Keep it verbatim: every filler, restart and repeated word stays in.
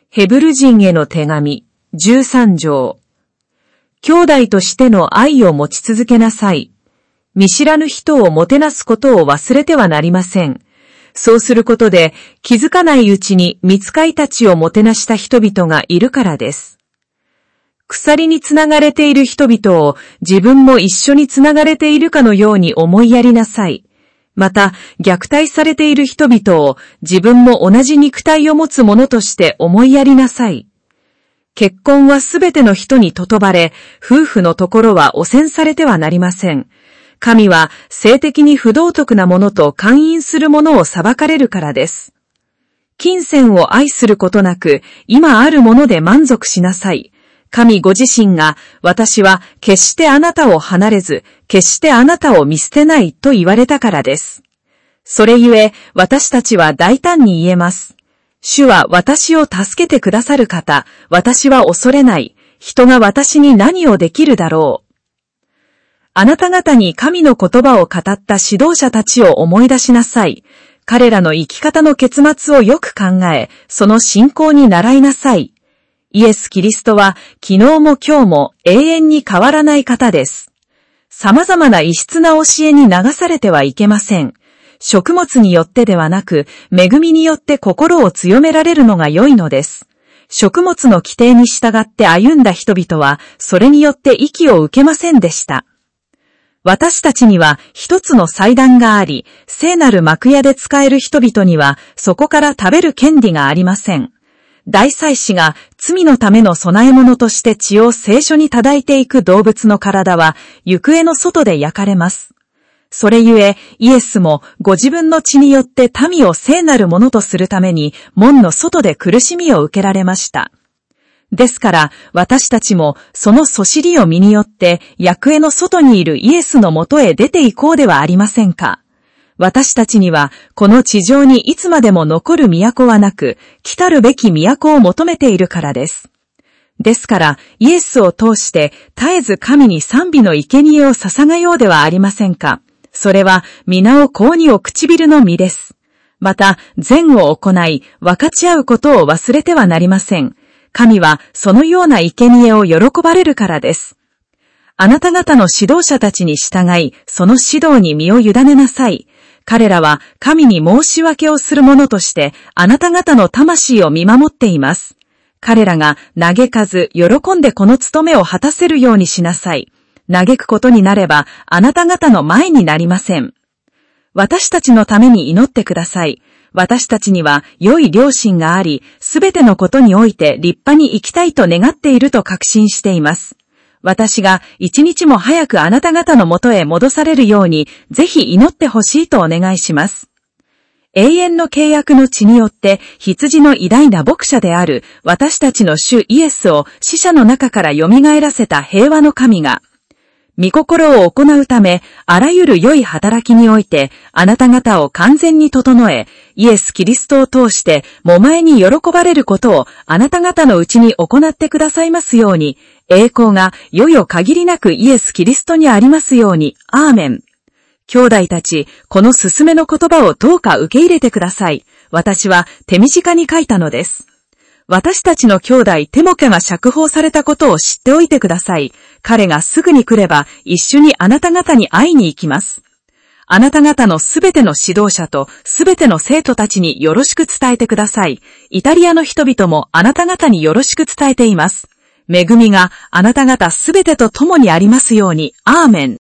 ヘブル人への手紙じゅうさん条。兄弟としての愛を持ち続けなさい。見知らぬ人をもてなすことを忘れてはなりません。そうすることで気づかないうちに御使いたちをもてなした人々がいるからです。鎖につながれている人々を自分も一緒につながれているかのように思いやりなさい。また、虐待されている人々を自分も同じ肉体を持つ者として思いやりなさい。結婚はすべての人にととばれ、夫婦のところは汚染されてはなりません。神は性的に不道徳なものと姦淫する者を裁かれるからです。金銭を愛することなく、今あるもので満足しなさい。神ご自身が、私は決してあなたを離れず、決してあなたを見捨てないと言われたからです。それゆえ、私たちは大胆に言えます。主は私を助けてくださる方、私は恐れない。人が私に何をできるだろう。あなた方に神の言葉を語った指導者たちを思い出しなさい。彼らの生き方の結末をよく考え、その信仰に倣いなさい。イエス・キリストは昨日も今日も永遠に変わらない方です。様々な異質な教えに流されてはいけません。食物によってではなく、恵みによって心を強められるのが良いのです。食物の規定に従って歩んだ人々は、それによって益を受けませんでした。私たちには一つの祭壇があり、聖なる幕屋で使える人々には、そこから食べる権利がありません。大祭司が罪のための供え物として血を聖所に叩いていく動物の体は行方の外で焼かれます。それゆえイエスもご自分の血によって民を聖なるものとするために門の外で苦しみを受けられました。ですから私たちもそのそしりを身によって役への外にいるイエスのもとへ出て行こうではありませんか。私たちにはこの地上にいつまでも残る都はなく、来たるべき都を求めているからです。ですからイエスを通して絶えず神に賛美の生贄を捧げようではありませんか。それは皆を香にを唇の実です。また善を行い分かち合うことを忘れてはなりません。神はそのような生贄を喜ばれるからです。あなた方の指導者たちに従い、その指導に身を委ねなさい。彼らは神に申し訳をする者としてあなた方の魂を見守っています。彼らが嘆かず喜んでこの務めを果たせるようにしなさい。嘆くことになればあなた方の前になりません。私たちのために祈ってください。私たちには良い良心があり、すべてのことにおいて立派に生きたいと願っていると確信しています。私が一日も早くあなた方のもとへ戻されるように、ぜひ祈ってほしいとお願いします。永遠の契約の血によって、羊の偉大な牧者である私たちの主イエスを死者の中から蘇らせた平和の神が、御心を行うため、あらゆる良い働きにおいて、あなた方を完全に整え、イエス・キリストを通して、もまえに喜ばれることをあなた方のうちに行ってくださいますように、栄光が世々限りなくイエス・キリストにありますように、アーメン。兄弟たち、この勧めの言葉をどうか受け入れてください。私は手短に書いたのです。私たちの兄弟テモケが釈放されたことを知っておいてください。彼がすぐに来れば一緒にあなた方に会いに行きます。あなた方のすべての指導者とすべての生徒たちによろしく伝えてください。イタリアの人々もあなた方によろしく伝えています。恵みがあなた方すべてと共にありますように。アーメン。